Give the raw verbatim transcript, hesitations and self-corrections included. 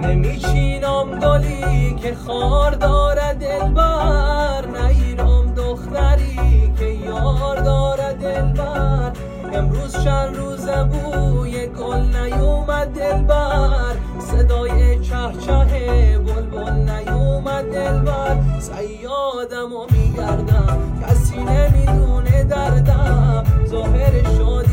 نمیچینم دلی که خار داره دلبر، نگیرم دختری که یار داره دلبر. امروز چند روزه بوی گل نیومد دلبر، صدای چه چه بلبل نیومد دلبر. صیادم و میگردم کسی نمیدونه دردم، ظاهر شاد